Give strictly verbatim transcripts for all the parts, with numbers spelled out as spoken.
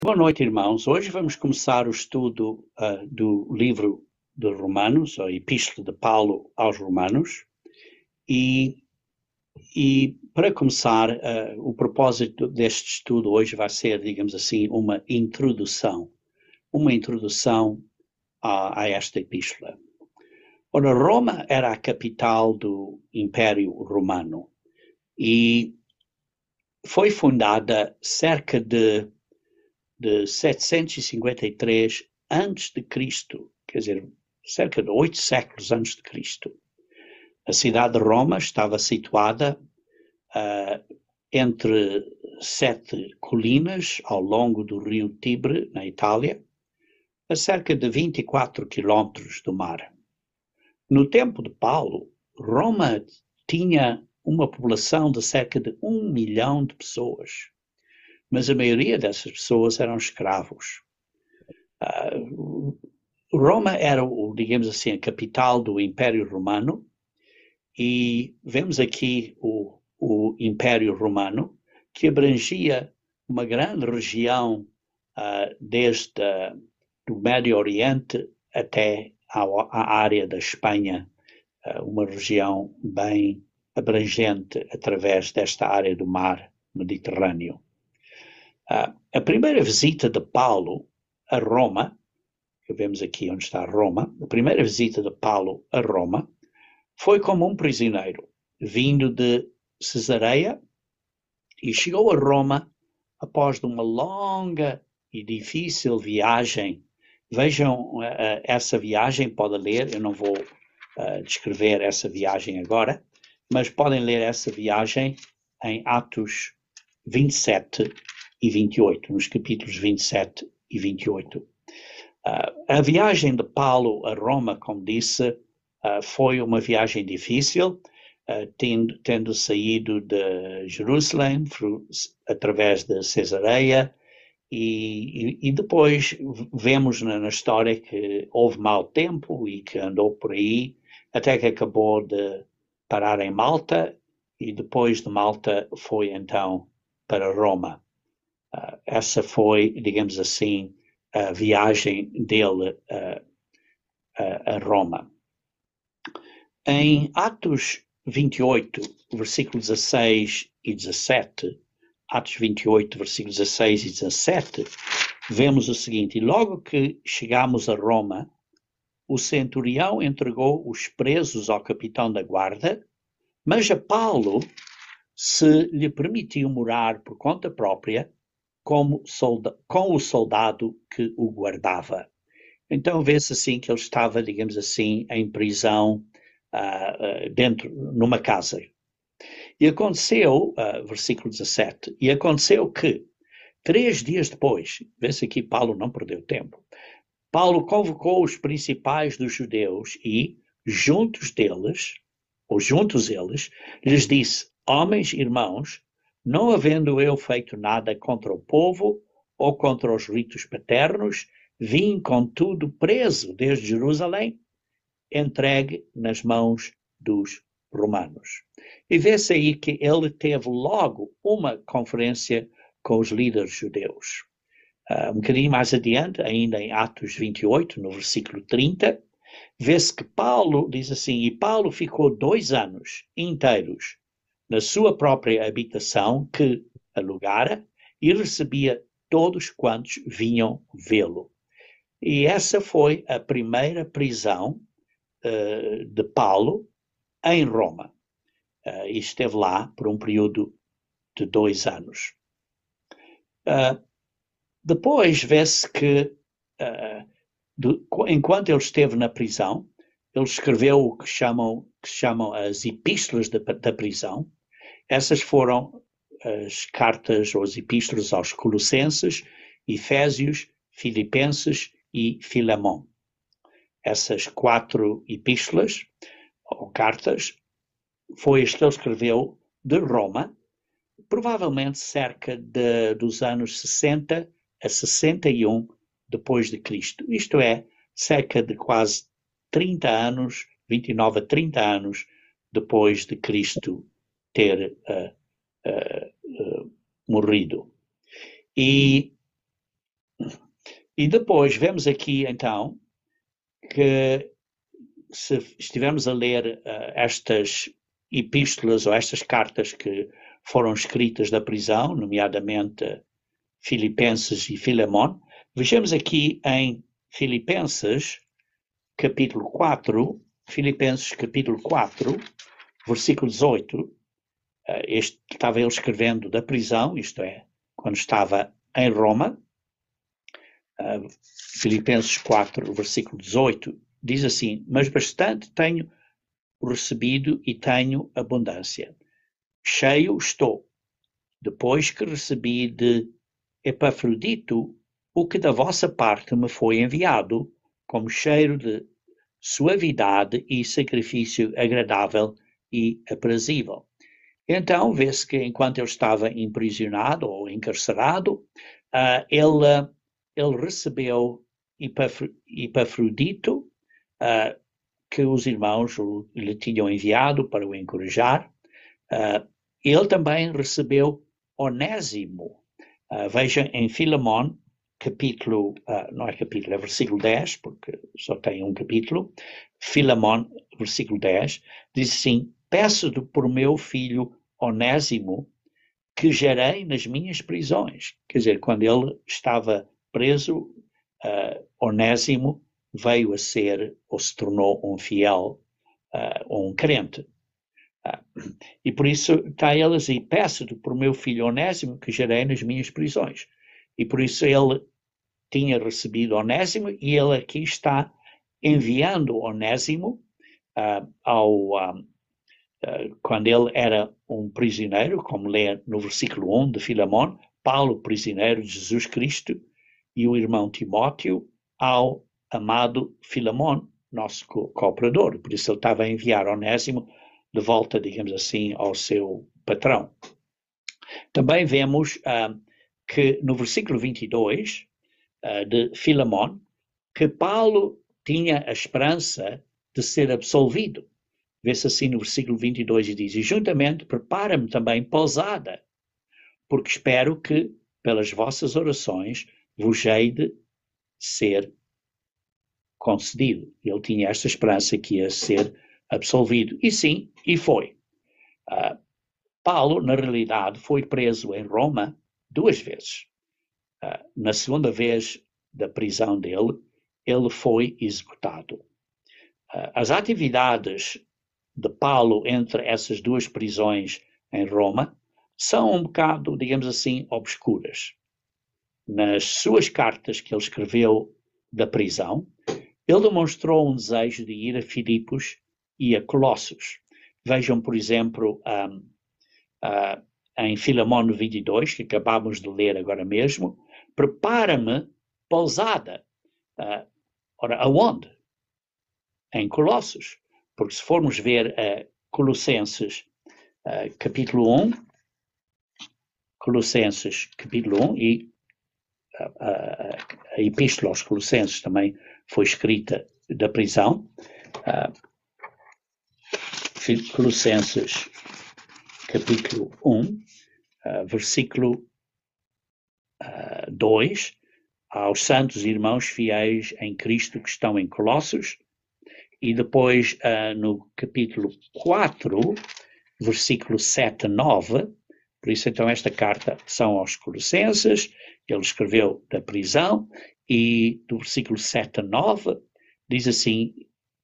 Boa noite, irmãos. Hoje vamos começar o estudo uh, do livro de Romanos, a Epístola de Paulo aos Romanos. E, e para começar, uh, o propósito deste estudo hoje vai ser, digamos assim, uma introdução. Uma introdução a, a esta epístola. Ora, Roma era a capital do Império Romano e foi fundada cerca de de setecentos e cinquenta e três antes de Cristo, quer dizer, cerca de oito séculos antes de Cristo. A cidade de Roma estava situada uh, entre sete colinas ao longo do rio Tibre, na Itália, a cerca de vinte e quatro quilómetros do mar. No tempo de Paulo, Roma tinha uma população de cerca de um milhão de pessoas, mas a maioria dessas pessoas eram escravos. Uh, Roma era, o, digamos assim, a capital do Império Romano e vemos aqui o, o Império Romano que abrangia uma grande região uh, desde o Médio Oriente até à área da Espanha, uh, uma região bem abrangente através desta área do mar Mediterrâneo. Uh, a primeira visita de Paulo a Roma, que vemos aqui onde está Roma, a primeira visita de Paulo a Roma foi como um prisioneiro, vindo de Cesareia e chegou a Roma após de uma longa e difícil viagem. Vejam uh, essa viagem, podem ler, eu não vou uh, descrever essa viagem agora, mas podem ler essa viagem em Atos vinte e sete e vinte e oito, nos capítulos vinte e sete e vinte e oito. Uh, a viagem de Paulo a Roma, como disse, uh, foi uma viagem difícil, uh, tendo, tendo saído de Jerusalém através de Cesareia e, e, e depois vemos na, na história que houve mau tempo e que andou por aí até que acabou de parar em Malta e depois de Malta foi então para Roma. Uh, essa foi, digamos assim, a viagem dele uh, a, a Roma. Em Atos vinte e oito, versículos dezasseis e dezassete, Atos vinte e oito, versículos dezasseis e dezassete, vemos o seguinte: e logo que chegamos a Roma, o centurião entregou os presos ao capitão da guarda, mas a Paulo se lhe permitiu morar por conta própria como solda- com o soldado que o guardava. Então vê-se assim que ele estava, digamos assim, em prisão uh, uh, dentro, numa casa. E aconteceu, uh, versículo dezassete, e aconteceu que, três dias depois, vê-se aqui Paulo não perdeu tempo, Paulo convocou os principais dos judeus e, juntos deles, ou juntos eles, lhes disse: homens, irmãos, não havendo eu feito nada contra o povo ou contra os ritos paternos, vim, contudo, preso desde Jerusalém, entregue nas mãos dos romanos. E vê-se aí que ele teve logo uma conferência com os líderes judeus. Uh, um bocadinho mais adiante, ainda em Atos vinte e oito, no versículo trinta, vê-se que Paulo diz assim: e Paulo ficou dois anos inteiros na sua própria habitação que alugara e recebia todos quantos vinham vê-lo. E essa foi a primeira prisão uh, de Paulo em Roma. Uh, e esteve lá por um período de dois anos. Uh, depois vê-se que, uh, do, enquanto ele esteve na prisão, ele escreveu o que chamam, que chamam as epístolas da, da prisão. Essas foram as cartas ou as epístolas aos Colossenses, Efésios, Filipenses e Filemão. Essas quatro epístolas ou cartas foi as que ele escreveu de Roma, provavelmente cerca de, dos anos sessenta a sessenta e um depois de Cristo. Isto é, cerca de quase trinta anos, vinte e nove a trinta anos depois de Cristo ter uh, uh, uh, morrido. E E depois vemos aqui, então, que se estivermos a ler uh, estas epístolas ou estas cartas que foram escritas da prisão, nomeadamente Filipenses e Filemon, vejamos aqui em Filipenses, capítulo quatro, Filipenses capítulo quatro, versículo dezoito, este, estava ele escrevendo da prisão, isto é, quando estava em Roma. uh, Filipenses quatro, versículo dezoito, diz assim: mas bastante tenho recebido e tenho abundância. Cheio estou, depois que recebi de Epafrodito o que da vossa parte me foi enviado, como cheiro de suavidade e sacrifício agradável e aprazível. Então, vê-se que enquanto ele estava imprisionado ou encarcerado, uh, ele, ele recebeu Epafrodito, uh, que os irmãos lhe tinham enviado para o encorajar. Uh, ele também recebeu Onésimo. Uh, veja em Filemon, capítulo, uh, não é capítulo, é versículo dez, porque só tem um capítulo. Filemon, versículo dez, diz assim: peço-te por meu filho Onésimo, que gerei nas minhas prisões. Quer dizer, quando ele estava preso, uh, Onésimo veio a ser, ou se tornou um fiel, uh, ou um crente. Uh, e por isso está ele assim: peço-te por meu filho Onésimo, que gerei nas minhas prisões. E por isso ele tinha recebido Onésimo, e ele aqui está enviando Onésimo uh, ao, uh, uh, quando ele era um prisioneiro, como lê no versículo um de Filemon, Paulo, prisioneiro de Jesus Cristo, e o irmão Timóteo ao amado Filemon, nosso co- cooperador. Por isso ele estava a enviar Onésimo de volta, digamos assim, ao seu patrão. Também vemos uh, que no versículo vinte e dois uh, de Filemon, que Paulo tinha a esperança de ser absolvido. Vê-se assim no versículo vinte e dois, e diz: e juntamente prepara-me também pousada, porque espero que, pelas vossas orações, vos hei de ser concedido. Ele tinha esta esperança que ia ser absolvido. E sim, e foi. Uh, Paulo, na realidade, foi preso em Roma duas vezes. Uh, na segunda vez da prisão dele, ele foi executado. Uh, as atividades de Paulo entre essas duas prisões em Roma são um bocado, digamos assim, obscuras. Nas suas cartas que ele escreveu da prisão, ele demonstrou um desejo de ir a Filipos e a Colossos. Vejam, por exemplo, um, uh, em Filemon vinte e dois, que acabamos de ler agora mesmo: prepara-me pousada. Uh, ora, aonde? Em Colossos. Porque se formos ver uh, Colossenses uh, capítulo um, Colossenses capítulo um, e a, a, a epístola aos Colossenses também foi escrita da prisão. Uh, Colossenses capítulo um, uh, versículo uh, dois, aos santos irmãos fiéis em Cristo que estão em Colossos. E depois uh, no capítulo quatro, versículo sete a nove, por isso então esta carta são aos Colossenses, ele escreveu da prisão, e do versículo sete a nove diz assim: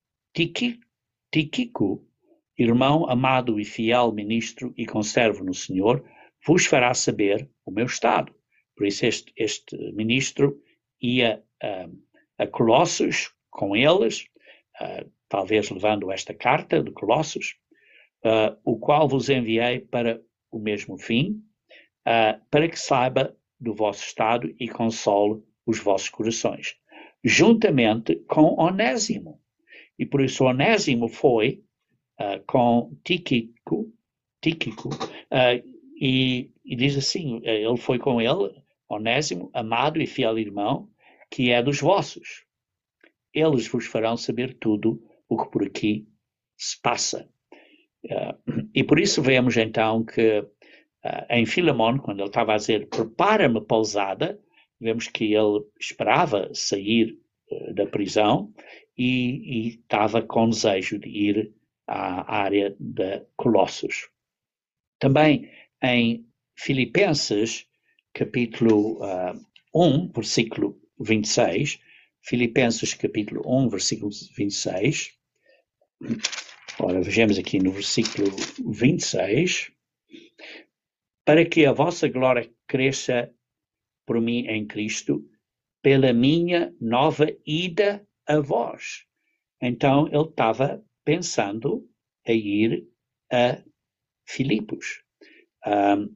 Tíquico, irmão amado e fiel ministro e conservo no Senhor, vos fará saber o meu estado. Por isso este, este ministro ia uh, a Colossos com eles, uh, talvez levando esta carta de Colossos, uh, o qual vos enviei para o mesmo fim, uh, para que saiba do vosso estado e console os vossos corações, juntamente com Onésimo. E por isso Onésimo foi uh, com Tíquico, Tíquico uh, e, e diz assim, ele foi com ele, Onésimo, amado e fiel irmão, que é dos vossos. Eles vos farão saber tudo o que por aqui se passa. Uh, e por isso vemos então que uh, em Filemon, quando ele estava a dizer prepara-me pousada, vemos que ele esperava sair uh, da prisão e, e estava com desejo de ir à área de Colossos. Também em Filipenses, capítulo uh, um, versículo vinte e seis, Filipenses, capítulo um, versículo vinte e seis, ora, vejamos aqui no versículo vinte e seis, para que a vossa glória cresça por mim em Cristo, pela minha nova ida a vós. Então, ele estava pensando a ir a Filipos. Um,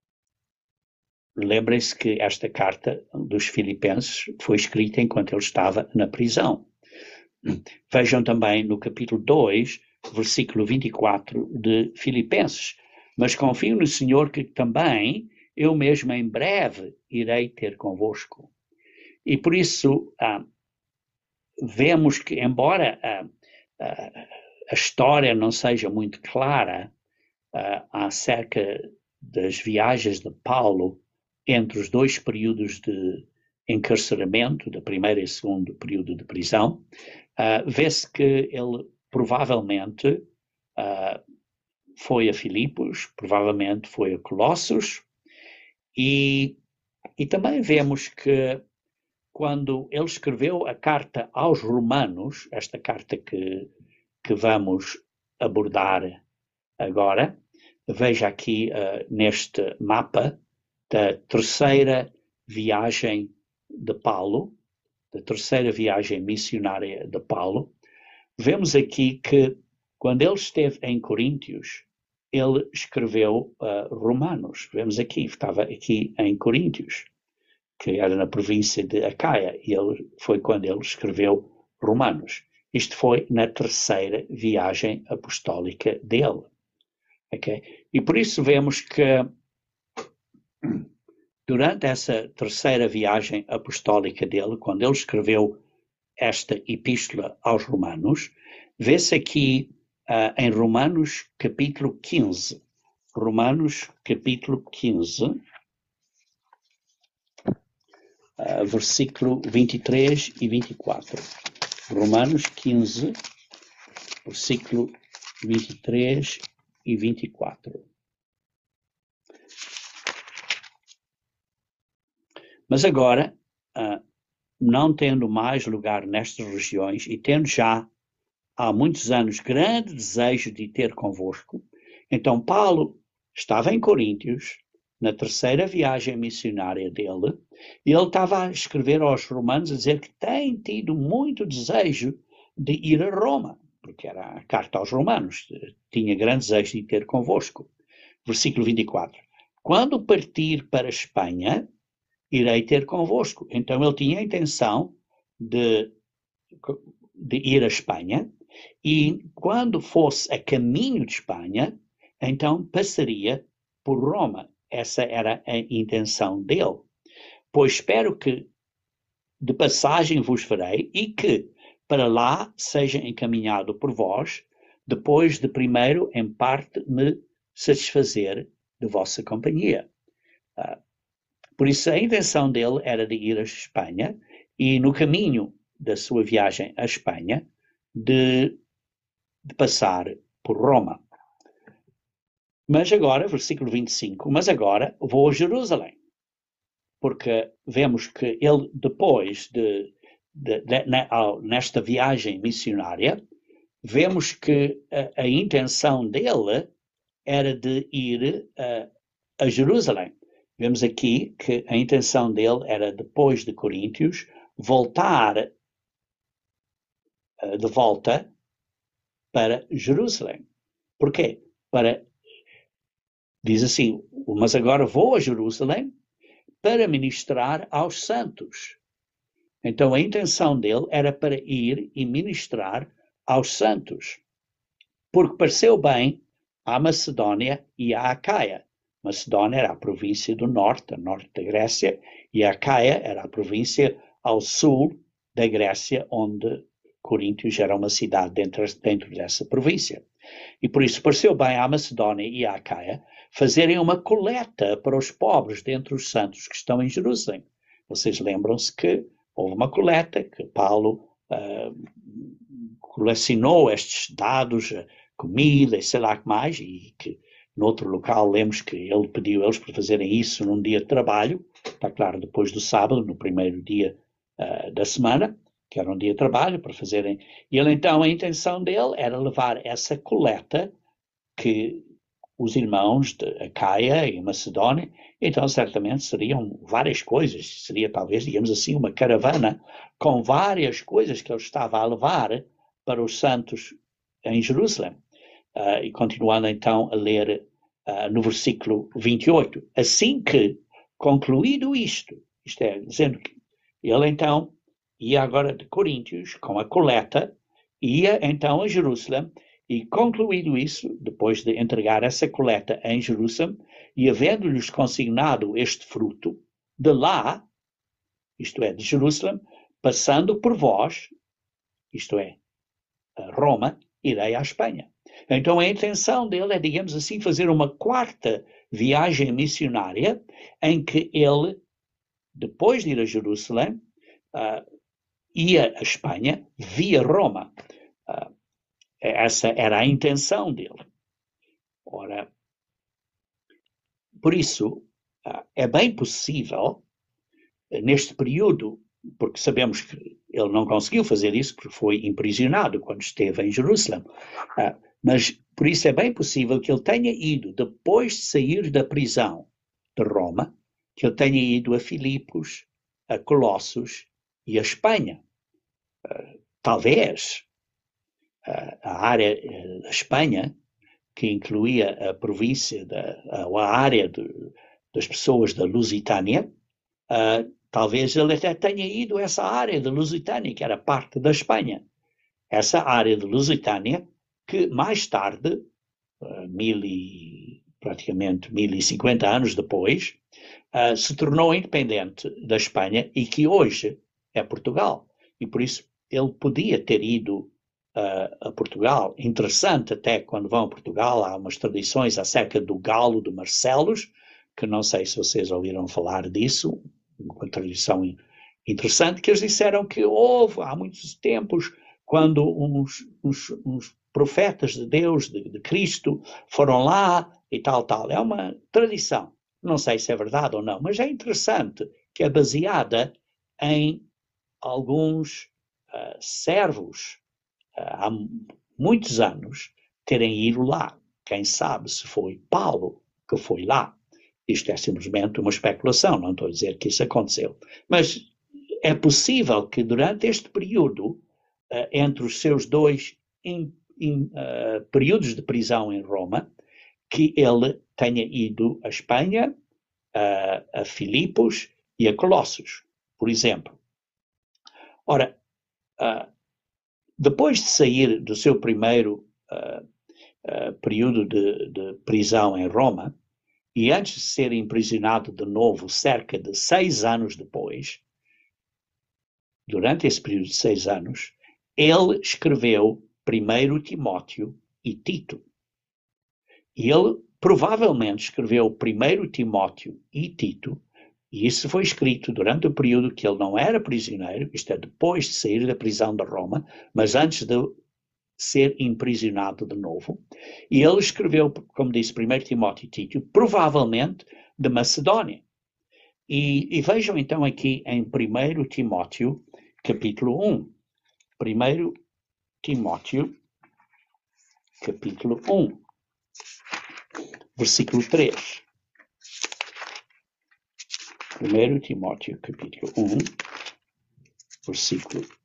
Lembrem-se que esta carta dos Filipenses foi escrita enquanto ele estava na prisão. Vejam também no capítulo dois, versículo vinte e quatro de Filipenses. Mas confio no Senhor que também eu mesmo em breve irei ter convosco. E por isso ah, vemos que, embora ah, ah, a história não seja muito clara ah, acerca das viagens de Paulo entre os dois períodos de encarceramento, do primeiro e segundo período de prisão, uh, vê-se que ele provavelmente uh, foi a Filipos, provavelmente foi a Colossos, e, e também vemos que quando ele escreveu a carta aos Romanos, esta carta que, que vamos abordar agora, veja aqui uh, neste mapa da terceira viagem de Paulo, da terceira viagem missionária de Paulo, vemos aqui que quando ele esteve em Coríntios, ele escreveu uh, Romanos. Vemos aqui, estava aqui em Coríntios, que era na província de Acaia, e ele, foi quando ele escreveu Romanos. Isto foi na terceira viagem apostólica dele. Okay? E por isso vemos que durante essa terceira viagem apostólica dele, quando ele escreveu esta epístola aos Romanos, vê-se aqui uh, em Romanos capítulo quinze. Romanos capítulo quinze, uh, versículo vinte e três e vinte e quatro. Romanos quinze, versículo vinte e três e vinte e quatro. Mas agora, uh, não tendo mais lugar nestas regiões e tendo já há muitos anos grande desejo de ter convosco, então Paulo estava em Coríntios, na terceira viagem missionária dele, e ele estava a escrever aos romanos a dizer que tem tido muito desejo de ir a Roma, porque era a carta aos romanos, tinha grande desejo de ter convosco. Versículo vinte e quatro. Quando partir para a Espanha, irei ter convosco. Então ele tinha a intenção de, de ir à Espanha, e quando fosse a caminho de Espanha, então passaria por Roma. Essa era a intenção dele. Pois espero que de passagem vos farei e que para lá seja encaminhado por vós, depois de primeiro em parte me satisfazer de vossa companhia. Uh, Por isso, a intenção dele era de ir à Espanha e, no caminho da sua viagem à Espanha, de, de passar por Roma. Mas agora, versículo vinte e cinco, mas agora vou a Jerusalém, porque vemos que ele, depois de, de, de, de nesta viagem missionária, vemos que a, a intenção dele era de ir a, a Jerusalém. Vemos aqui que a intenção dele era, depois de Coríntios, voltar uh, de volta para Jerusalém. Porquê? Para, diz assim, mas agora vou a Jerusalém para ministrar aos santos. Então a intenção dele era para ir e ministrar aos santos, porque pareceu bem à Macedónia e à Acaia. Macedónia era a província do norte, a norte da Grécia, e a Acaia era a província ao sul da Grécia, onde Coríntios era uma cidade dentro, dentro dessa província. E por isso pareceu bem à Macedónia e à Acaia fazerem uma coleta para os pobres dentre os santos que estão em Jerusalém. vocês lembram-se que houve uma coleta, que Paulo uh, colecionou estes dados, comida e sei lá que mais, e que noutro local lemos que ele pediu eles para fazerem isso num dia de trabalho, está claro, depois do sábado, no primeiro dia uh, da semana, que era um dia de trabalho, para fazerem. E ele então, a intenção dele era levar essa coleta que os irmãos de Acaia e Macedónia, então certamente seriam várias coisas, seria talvez, digamos assim, uma caravana com várias coisas que ele estava a levar para os santos em Jerusalém. Uh, e continuando então a ler uh, no versículo vinte e oito. Assim que, concluído isto, isto é, dizendo que ele então ia agora de Coríntios com a coleta, ia então a Jerusalém, e concluído isso, depois de entregar essa coleta em Jerusalém, e havendo-lhes consignado este fruto, de lá, isto é, de Jerusalém, passando por vós, isto é, a Roma, irei à Espanha. Então a intenção dele é, digamos assim, fazer uma quarta viagem missionária em que ele, depois de ir a Jerusalém, uh, ia à Espanha via Roma. Uh, essa era a intenção dele. Ora, por isso, uh, é bem possível, uh, neste período, porque sabemos que ele não conseguiu fazer isso porque foi imprisionado quando esteve em Jerusalém, uh, mas por isso é bem possível que ele tenha ido, depois de sair da prisão de Roma, que ele tenha ido a Filipos, a Colossos e a Espanha. Uh, talvez uh, a área uh, da Espanha, que incluía a província, da, uh, a área de, das pessoas da Lusitânia, uh, talvez ele até tenha ido a essa área da Lusitânia, que era parte da Espanha. Essa área de Lusitânia, que mais tarde, uh, mil e, praticamente mil e cinquenta anos depois, uh, se tornou independente da Espanha e que hoje é Portugal. E por isso ele podia ter ido uh, a Portugal. Interessante até quando vão a Portugal, há umas tradições acerca do galo de Marcelos, que não sei se vocês ouviram falar disso, uma tradição interessante, que eles disseram que houve há muitos tempos, quando uns, uns, uns profetas de Deus, de, de Cristo, foram lá e tal, tal. É uma tradição. Não sei se é verdade ou não, mas é interessante que é baseada em alguns uh, servos uh, há muitos anos terem ido lá. Quem sabe se foi Paulo que foi lá. Isto é simplesmente uma especulação, não estou a dizer que isso aconteceu. Mas é possível que durante este período, Uh, entre os seus dois in, in, uh, períodos de prisão em Roma, que ele tenha ido à Espanha, uh, a Filipos e a Colossos, por exemplo. Ora, uh, depois de sair do seu primeiro uh, uh, período de, de prisão em Roma, e antes de ser imprisionado de novo cerca de seis anos depois, durante esse período de seis anos, ele escreveu primeiro Timóteo e Tito. E ele provavelmente escreveu primeiro Timóteo e Tito, e isso foi escrito durante o período que ele não era prisioneiro, isto é, depois de sair da prisão de Roma, mas antes de ser imprisionado de novo. E ele escreveu, como disse, primeiro Timóteo e Tito, provavelmente de Macedónia. E, e vejam então aqui em primeiro Timóteo, capítulo um. primeiro Timóteo, capítulo um, versículo três. primeiro Timóteo, capítulo um, versículo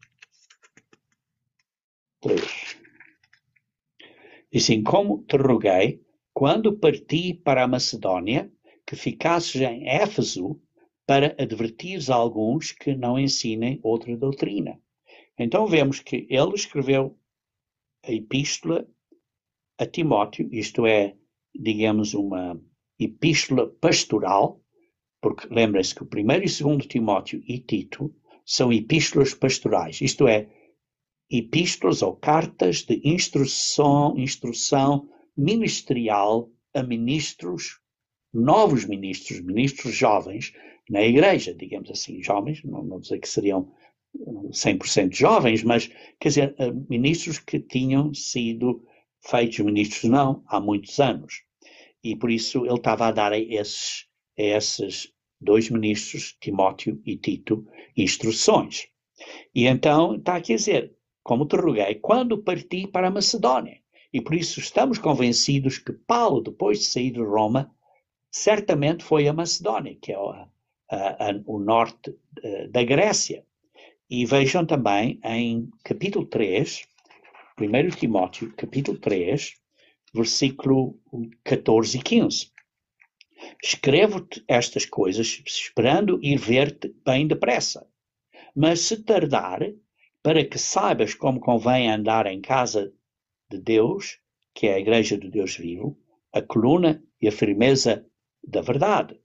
três. Diz assim: como te roguei, quando parti para a Macedónia, que ficasses em Éfeso, para advertires alguns que não ensinem outra doutrina. Então vemos que ele escreveu a epístola a Timóteo, isto é, digamos, uma epístola pastoral, porque lembrem-se que o primeiro e segundo Timóteo e Tito são epístolas pastorais, isto é, epístolas ou cartas de instrução, instrução ministerial a ministros, novos ministros, ministros jovens, na igreja, digamos assim, jovens, não vou dizer que seriam cem por cento jovens, mas, quer dizer, ministros que tinham sido feitos ministros não há muitos anos. E por isso ele estava a dar a esses, a esses dois ministros, Timóteo e Tito, instruções. E então está a dizer, como te roguei, quando parti para a Macedónia. E por isso estamos convencidos que Paulo, depois de sair de Roma, certamente foi a Macedónia, que é o, a, a, o norte uh, da Grécia. E vejam também em capítulo três, primeiro Timóteo, capítulo três, versículo catorze e quinze. Escrevo-te estas coisas, esperando ir ver-te bem depressa. Mas se tardar, para que saibas como convém andar em casa de Deus, que é a igreja do Deus vivo, a coluna e a firmeza da verdade.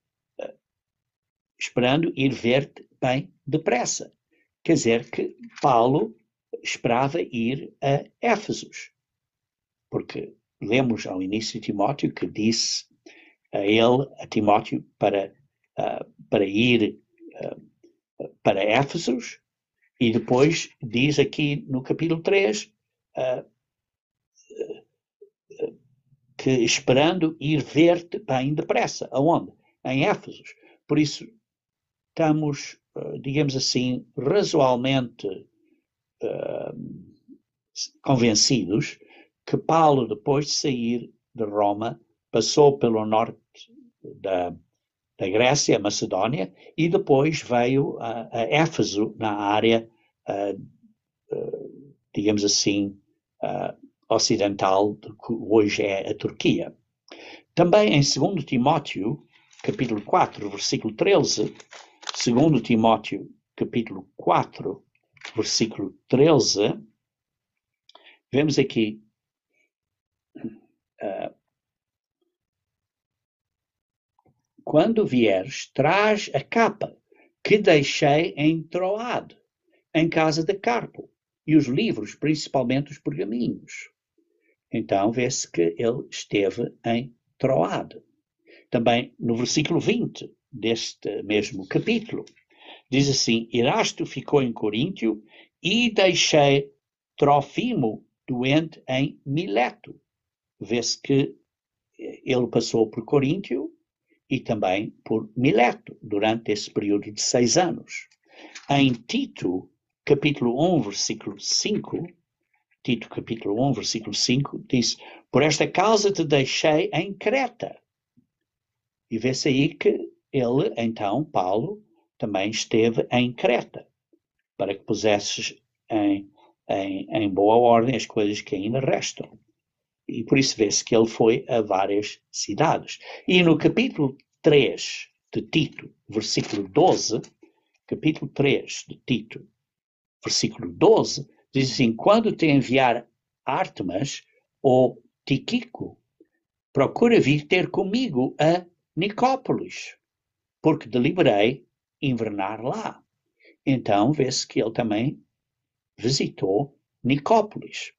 Esperando ir ver-te bem depressa. Quer dizer que Paulo esperava ir a Éfesos, porque lemos ao início de Timóteo que disse a ele, a Timóteo, para, uh, para ir uh, para Éfesos, e depois diz aqui no capítulo três uh, uh, que esperando ir ver-te bem depressa. Aonde? Em Éfesos. Por isso, estamos, uh, digamos assim, razoavelmente uh, convencidos que Paulo, depois de sair de Roma, passou pelo norte da, da Grécia, Macedónia, e depois veio a, a Éfeso, na área, uh, uh, digamos assim, uh, ocidental, do que hoje é a Turquia. Também em segundo Timóteo, capítulo quatro, versículo treze, segundo Timóteo, capítulo quatro, versículo treze, vemos aqui uh, quando vieres, traz a capa que deixei em Troade, em casa de Carpo, e os livros, principalmente os pergaminhos. Então vê-se que ele esteve em Troade. Também no versículo vinte deste mesmo capítulo, diz assim, Erasto ficou em Coríntio e deixei Trófimo doente em Mileto. Vê-se que ele passou por Coríntio e também por Mileto, durante esse período de seis anos. Em Tito, capítulo um, versículo cinco, Tito, capítulo um, versículo cinco, diz, por esta causa te deixei em Creta. E vê-se aí que ele, então, Paulo, também esteve em Creta, para que pusesses em, em, em boa ordem as coisas que ainda restam. E por isso vê-se que ele foi a várias cidades. E no capítulo três de Tito, versículo doze, capítulo três de Tito, versículo doze, diz assim, quando te enviar Ártemas ou Tíquico, procura vir ter comigo a Nicópolis, porque deliberei invernar lá. Então vê-se que ele também visitou Nicópolis.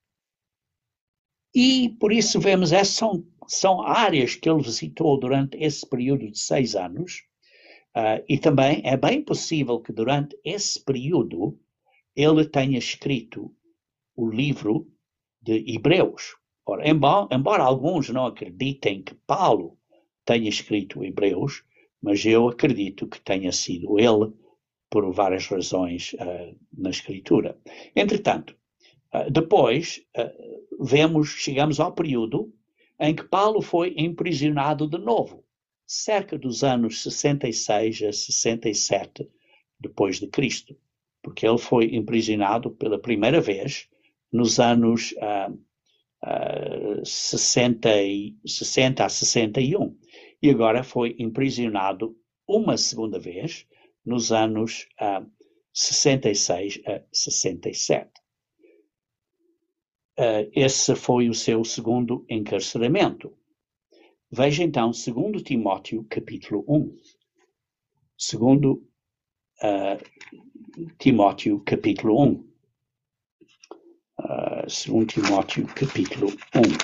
E por isso vemos, essas são, são áreas que ele visitou durante esse período de seis anos, uh, e também é bem possível que durante esse período ele tenha escrito o livro de Hebreus. Ora, embora, embora alguns não acreditem que Paulo tenha escrito Hebreus, mas eu acredito que tenha sido ele, por várias razões uh, na escritura. Entretanto, uh, depois uh, vemos, chegamos ao período em que Paulo foi emprisionado de novo, cerca dos anos sessenta e seis a sessenta e sete depois de Cristo, porque ele foi emprisionado pela primeira vez nos anos uh, uh, sessenta, e, sessenta a sessenta e um, e agora foi emprisionado uma segunda vez nos anos uh, sessenta e seis a sessenta e sete. Uh, esse foi o seu segundo encarceramento. Veja então segundo Timóteo, capítulo um. Segundo uh, Timóteo, capítulo um. Uh, segundo Timóteo, capítulo um.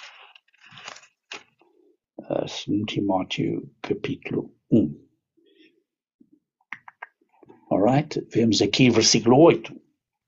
Uh, segundo Timóteo, capítulo um. All right? Vemos aqui versículo oito.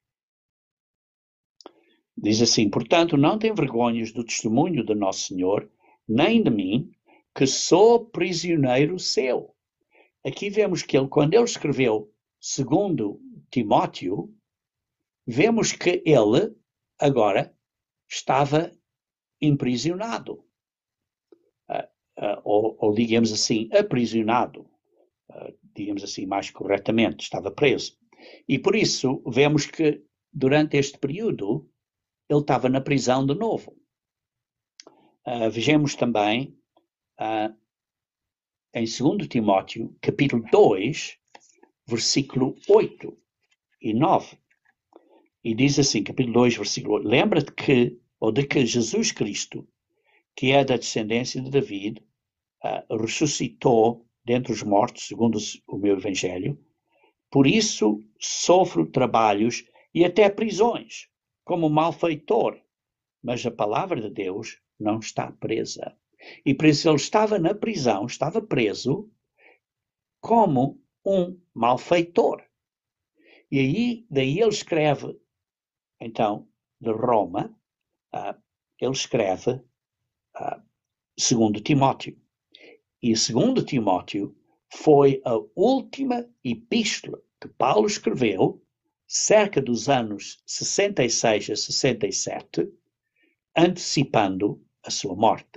Diz assim: portanto, não tem vergonhas do testemunho de Nosso Senhor, nem de mim, que sou prisioneiro seu. Aqui vemos que ele, quando ele escreveu segundo Timóteo, vemos que ele agora estava imprisionado, uh, uh, ou, ou digamos assim, aprisionado, uh, digamos assim mais corretamente, estava preso. E por isso vemos que durante este período ele estava na prisão de novo. Uh, vejamos também uh, em segundo Timóteo, capítulo dois, versículo oito e nove. E diz assim, capítulo dois, versículo oito, lembra-te que, ou de que Jesus Cristo, que é da descendência de David, uh, ressuscitou dentre os mortos, segundo o meu evangelho, por isso sofro trabalhos e até prisões, como malfeitor, mas a palavra de Deus não está presa. E por isso ele estava na prisão, estava preso como um malfeitor. E aí, daí ele escreve, então, de Roma, uh, ele escreve uh, segundo Timóteo. E segundo Timóteo foi a última epístola que Paulo escreveu, cerca dos anos sessenta e seis a sessenta e sete, antecipando a sua morte.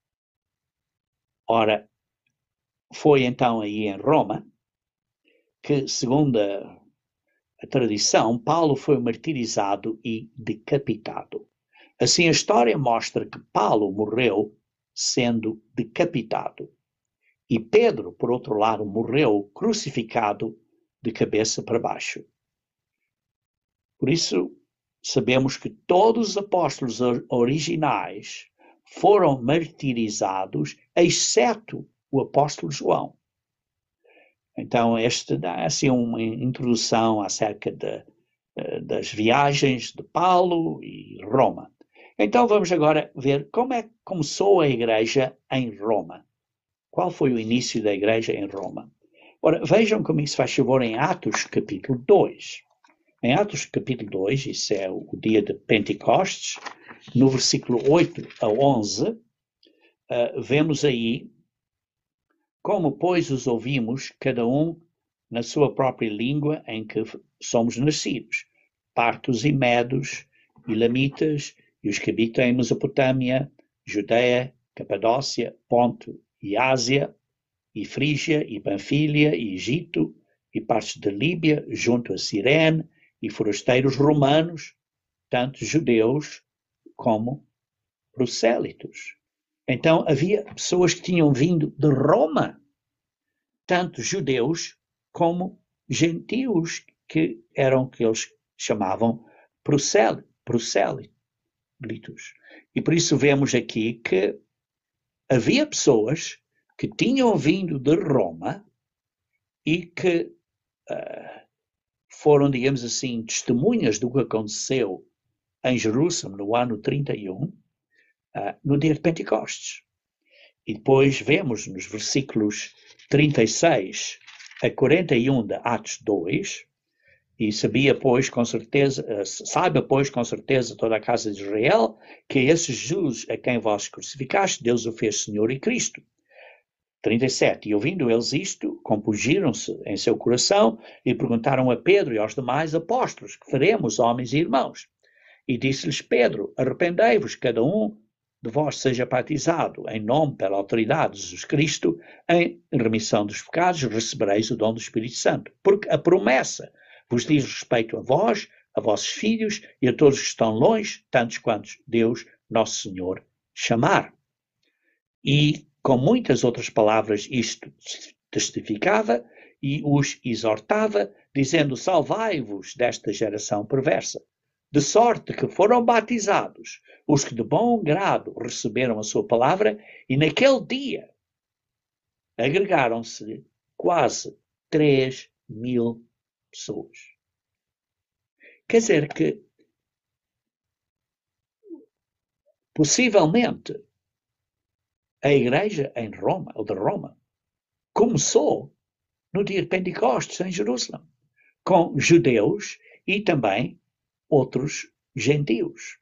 Ora, foi então aí em Roma que, segundo a, a tradição, Paulo foi martirizado e decapitado. Assim, a história mostra que Paulo morreu sendo decapitado. E Pedro, por outro lado, morreu crucificado de cabeça para baixo. Por isso, sabemos que todos os apóstolos originais foram martirizados, exceto o apóstolo João. Então, esta dá assim uma introdução acerca de, das viagens de Paulo e Roma. Então, vamos agora ver como é que começou a igreja em Roma. Qual foi o início da igreja em Roma? Ora, vejam como isso faz favor em Atos capítulo dois. Em Atos capítulo dois, isso é o dia de Pentecostes, no versículo oito a onze, uh, vemos aí como, pois, os ouvimos, cada um na sua própria língua em que somos nascidos, partos e medos, elamitas, e os que habitam em Mesopotâmia, Judeia, Capadócia, Ponto e Ásia, e Frígia, e Panfília, e Egito, e partes da Líbia, junto a Cirene, e forasteiros romanos, tanto judeus como prosélitos. Então havia pessoas que tinham vindo de Roma, tanto judeus como gentios, que eram o que eles chamavam prosélitos. E por isso vemos aqui que havia pessoas que tinham vindo de Roma e que uh, foram, digamos assim, testemunhas do que aconteceu em Jerusalém no ano trinta e um, uh, no dia de Pentecostes. E depois vemos nos versículos trinta e seis a quarenta e um de Atos dois, e sabia, pois, com certeza, uh, saiba, pois, com certeza toda a casa de Israel, que esse Jesus a quem vós crucificaste, Deus o fez Senhor e Cristo. trinta e sete. E ouvindo eles isto, compungiram-se em seu coração e perguntaram a Pedro e aos demais apóstolos: que faremos, homens e irmãos? E disse-lhes Pedro: arrependei-vos, cada um de vós seja batizado em nome, pela autoridade de Jesus Cristo, em remissão dos pecados, recebereis o dom do Espírito Santo. Porque a promessa vos diz respeito a vós, a vossos filhos e a todos que estão longe, tantos quantos Deus, nosso Senhor, chamar. E com muitas outras palavras isto testificava e os exortava, dizendo: salvai-vos desta geração perversa. De sorte que foram batizados os que de bom grado receberam a sua palavra, e naquele dia agregaram-se quase três mil pessoas. Quer dizer que, possivelmente, a igreja em Roma, ou de Roma, começou no dia de Pentecostes, em Jerusalém. com judeus e também outros gentios.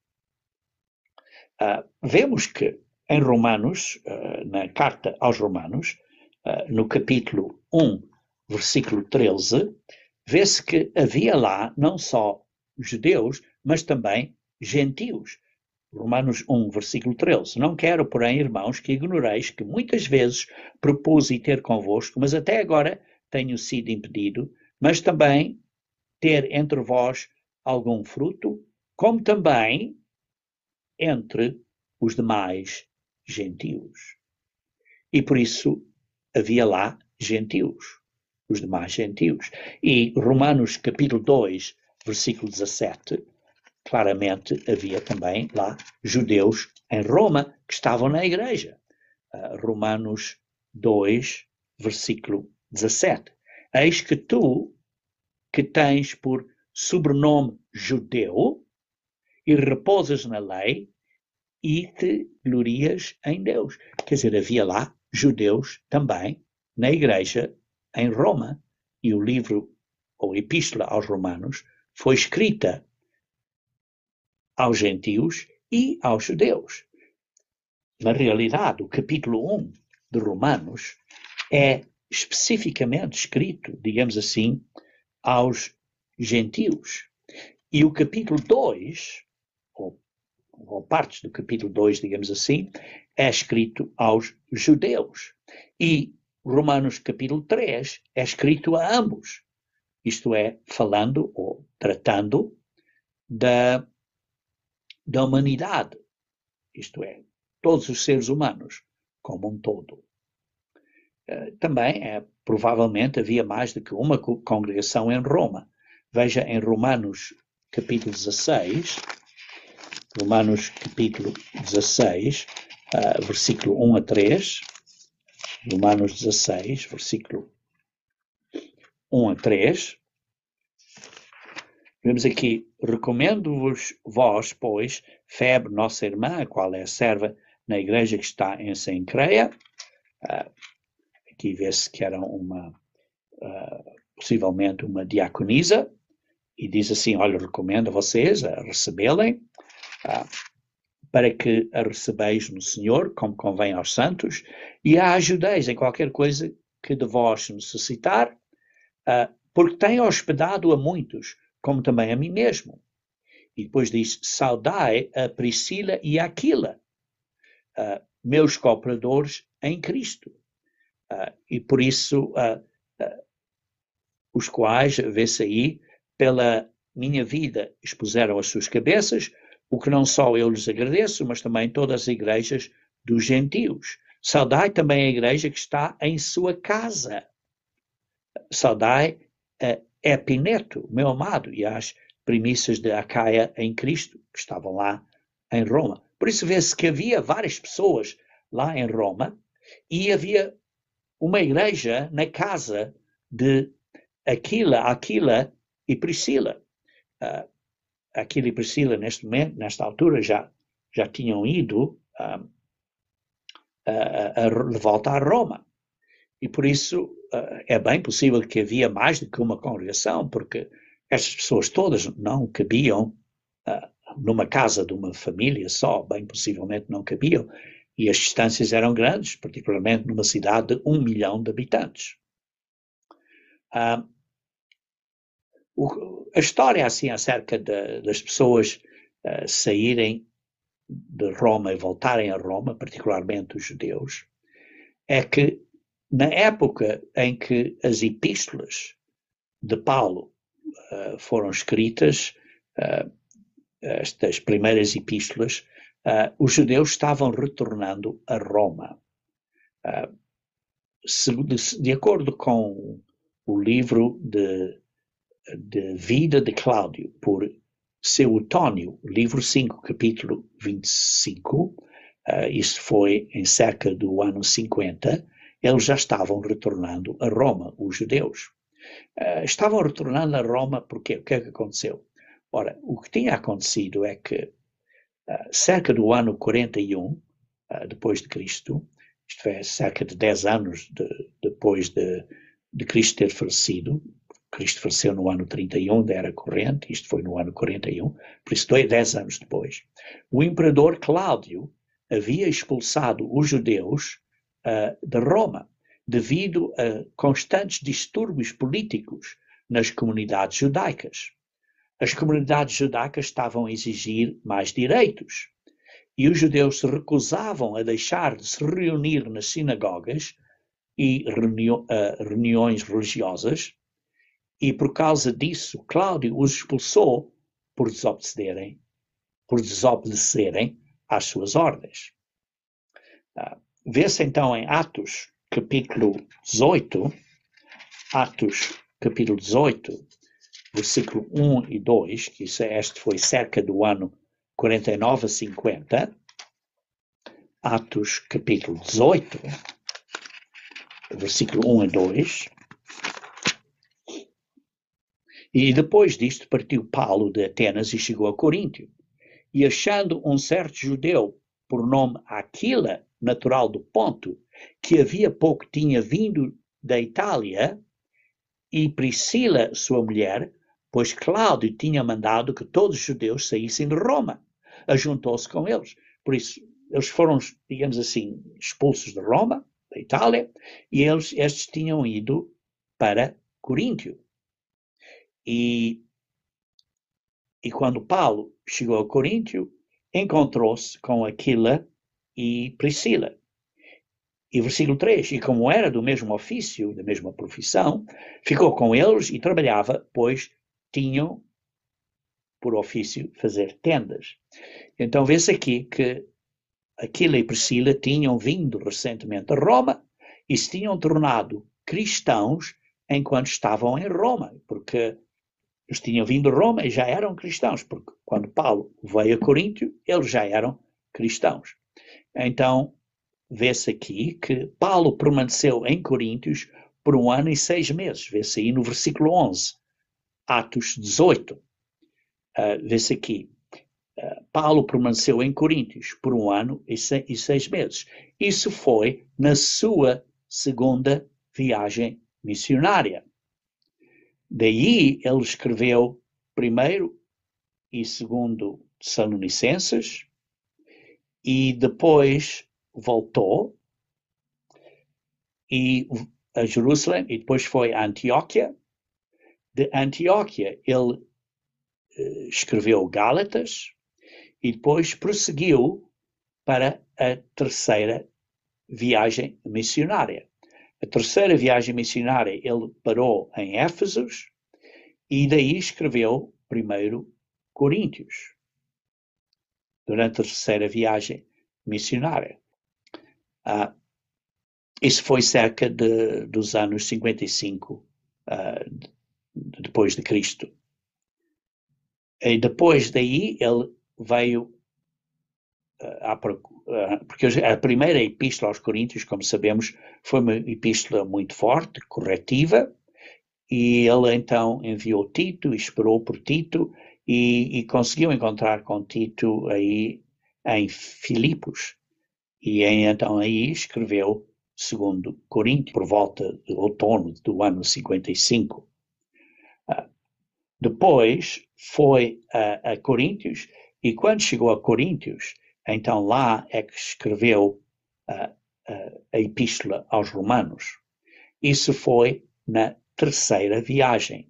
Uh, vemos que em Romanos, uh, na carta aos Romanos, uh, no capítulo um, versículo treze, vê-se que havia lá não só judeus, mas também gentios. Romanos um, versículo treze. Não quero, porém, irmãos, que ignoreis que muitas vezes propus ir ter convosco, mas até agora tenho sido impedido, mas também ter entre vós algum fruto, como também entre os demais gentios. E por isso havia lá gentios, os demais gentios. E Romanos capítulo dois, versículo dezassete, claramente havia também lá judeus em Roma que estavam na igreja. Uh, Romanos dois, versículo dezassete. Eis que tu, que tens por sobrenome judeu, e repousas na lei, e te glorias em Deus. Quer dizer, havia lá judeus também na igreja em Roma, e o livro, ou epístola aos Romanos, foi escrita aos gentios e aos judeus. Na realidade, o capítulo um de Romanos é especificamente escrito, digamos assim, aos gentios. E o capítulo dois, ou, ou partes do capítulo dois, digamos assim, é escrito aos judeus. E Romanos capítulo três é escrito a ambos. Isto é, falando ou tratando da, da humanidade. Isto é, todos os seres humanos, como um todo. Uh, também, é, provavelmente, havia mais do que uma congregação em Roma. Veja em Romanos capítulo dezasseis, Romanos capítulo dezasseis, uh, versículo um a três, Romanos dezasseis, versículo um a três, vemos aqui: recomendo-vos vós, pois, Febe, nossa irmã, a qual é serva na igreja que está em Cencreia. Uh, aqui vê-se que era uma, uh, possivelmente uma diaconisa, e diz assim: olha, recomendo a vocês a recebê-la, uh, para que a recebeis no Senhor, como convém aos santos, e a ajudeis em qualquer coisa que de vós necessitar, uh, porque tem hospedado a muitos, como também a mim mesmo. E depois diz: saudai a Priscila e a Aquila, uh, meus cooperadores em Cristo. Uh, e por isso, uh, uh, os quais, vê-se aí, pela minha vida expuseram as suas cabeças, o que não só eu lhes agradeço, mas também todas as igrejas dos gentios. Saudai também a igreja que está em sua casa. Saudai a Epineto, meu amado, e as primícias de Acaia em Cristo, que estavam lá em Roma. Por isso vê-se que havia várias pessoas lá em Roma, e havia uma igreja na casa de Aquila, Aquila e Priscila. Uh, Aquila e Priscila, neste momento, nesta altura, já, já tinham ido uh, uh, de volta a Roma. E por isso uh, é bem possível que havia mais do que uma congregação, porque estas pessoas todas não cabiam uh, numa casa de uma família só, bem possivelmente não cabiam, e as distâncias eram grandes, particularmente numa cidade de um milhão de habitantes. Uh, o, a história assim acerca de, das pessoas uh, saírem de Roma e voltarem a Roma, particularmente os judeus, é que na época em que as epístolas de Paulo uh, foram escritas, uh, estas primeiras epístolas, uh, os judeus estavam retornando a Roma. Uh, se, de, de acordo com o livro de, de Vida de Cláudio, por seu Otônio, livro cinco, capítulo vinte e cinco, uh, isso foi em cerca do ano cinquenta, eles já estavam retornando a Roma, os judeus. Uh, estavam retornando a Roma porque o que é que aconteceu? Ora, o que tinha acontecido é que uh, cerca do ano quarenta e um, uh, depois de Cristo, isto é, cerca de dez anos de, depois de, de Cristo ter falecido, Cristo faleceu no ano trinta e um da Era Corrente, isto foi no ano quarenta e um, por isso dois, dez anos depois. O imperador Cláudio havia expulsado os judeus uh, de Roma, devido a constantes distúrbios políticos nas comunidades judaicas. As comunidades judaicas estavam a exigir mais direitos, e os judeus se recusavam a deixar de se reunir nas sinagogas e reuni- uh, reuniões religiosas, e por causa disso Cláudio os expulsou por desobedecerem, por desobedecerem às suas ordens. Uh, Vê-se então em Atos, capítulo dezoito, Atos, capítulo dezoito, versículo um e dois, que isso, este foi cerca do ano quarenta e nove a cinquenta, Atos, capítulo dezoito, versículo um e dois. E depois disto partiu Paulo de Atenas e chegou a Coríntio. E achando um certo judeu, por nome Aquila, natural do Ponto, que havia pouco tinha vindo da Itália, e Priscila, sua mulher, pois Cláudio tinha mandado que todos os judeus saíssem de Roma, ajuntou-se com eles. Por isso, eles foram, digamos assim, expulsos de Roma, da Itália, e eles, estes tinham ido para Coríntio. E, e quando Paulo chegou a Coríntio, encontrou-se com Aquila e Priscila. E versículo três, e como era do mesmo ofício, da mesma profissão, ficou com eles e trabalhava, pois tinham por ofício fazer tendas. Então vê-se aqui que Aquila e Priscila tinham vindo recentemente a Roma e se tinham tornado cristãos enquanto estavam em Roma, porque eles tinham vindo a Roma e já eram cristãos, porque quando Paulo veio a Coríntio, eles já eram cristãos. Então, vê-se aqui que Paulo permaneceu em Coríntios por um ano e seis meses. Vê-se aí no versículo onze, Atos dezoito. Uh, vê-se aqui, uh, Paulo permaneceu em Coríntios por um ano e, se, e seis meses. Isso foi na sua segunda viagem missionária. Daí ele escreveu primeiro e segundo Tessalonicenses e depois voltou e a Jerusalém e depois foi a Antioquia. De Antioquia ele uh, escreveu Gálatas e depois prosseguiu para a terceira viagem missionária. A terceira viagem missionária ele parou em Éfesos e daí escreveu primeiro Coríntios, durante a terceira viagem missionária. Ah, isso foi cerca de, dos anos cinquenta e cinco uh, depois de Cristo. E depois daí ele veio uh, à procura, uh, porque a primeira epístola aos Coríntios, como sabemos, foi uma epístola muito forte, corretiva, e ele então enviou Tito e esperou por Tito e, e conseguiu encontrar com Tito aí em Filipos. E então aí escreveu segundo Coríntios, por volta de outono do ano cinquenta e cinco. Uh, depois foi a, a Coríntios, e quando chegou a Coríntios, então lá é que escreveu uh, uh, a epístola aos Romanos. Isso foi na terceira viagem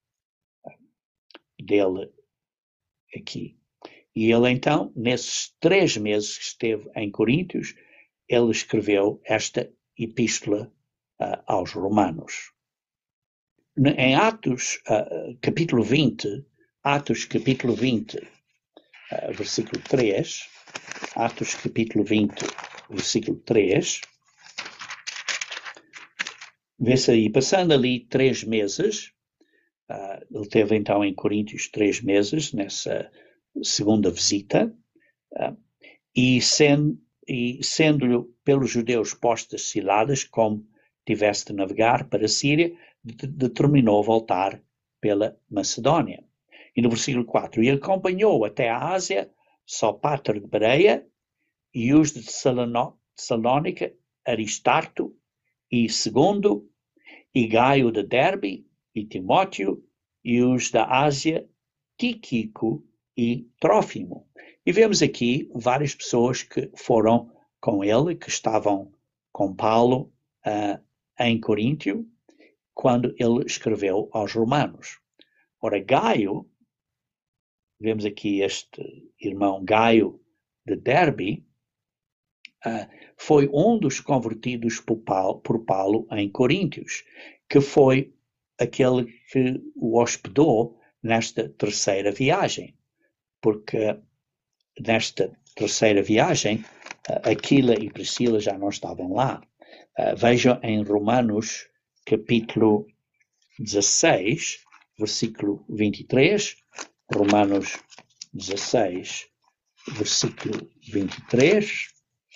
dele aqui. E ele então, nesses três meses que esteve em Coríntios, ele escreveu esta epístola uh, aos Romanos. Em Atos, uh, capítulo vinte, Atos capítulo vinte, uh, versículo três, Atos capítulo vinte, versículo três, vê-se aí, passando ali três meses, uh, ele teve então em Coríntios três meses, nessa segunda visita, uh, e, sendo, e sendo-lhe pelos judeus postas ciladas, como tivesse de navegar para a Síria, de, determinou voltar pela Macedónia. E no versículo quatro, e acompanhou até a Ásia Sópater de Bereia e os de Tessalónica, Aristarco e Segundo, e Gaio de Derbe e Timóteo, e os da Ásia, Tíquico e Trófimo. E vemos aqui várias pessoas que foram com ele, que estavam com Paulo uh, em Coríntio, quando ele escreveu aos Romanos. Ora, Gaio, vemos aqui este irmão Gaio de Derbe, uh, foi um dos convertidos por Paulo, por Paulo em Coríntios, que foi aquele que o hospedou nesta terceira viagem, porque nesta terceira viagem, uh, Aquila e Priscila já não estavam lá. Uh, vejam em Romanos capítulo dezesseis, versículo vinte e três, Romanos dezesseis, versículo vinte e três,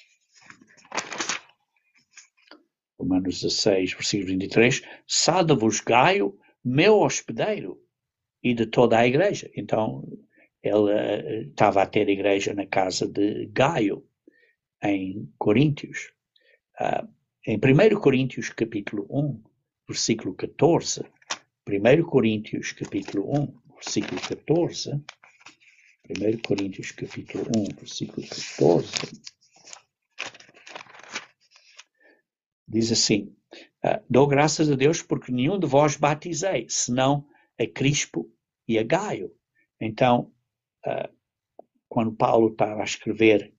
Romanos dezesseis, versículo vinte e três, sauda-vos Gaio, meu hospedeiro, e de toda a igreja. Então, ele uh, estava a ter igreja na casa de Gaio, em Coríntios. Uh, em primeiro Coríntios, capítulo um, versículo catorze, primeiro Coríntios, capítulo um, versículo catorze, primeiro Coríntios, capítulo um, versículo catorze, diz assim, uh, dou graças a Deus porque nenhum de vós batizei, senão a Crispo e a Gaio. Então, uh, quando Paulo estava a escrever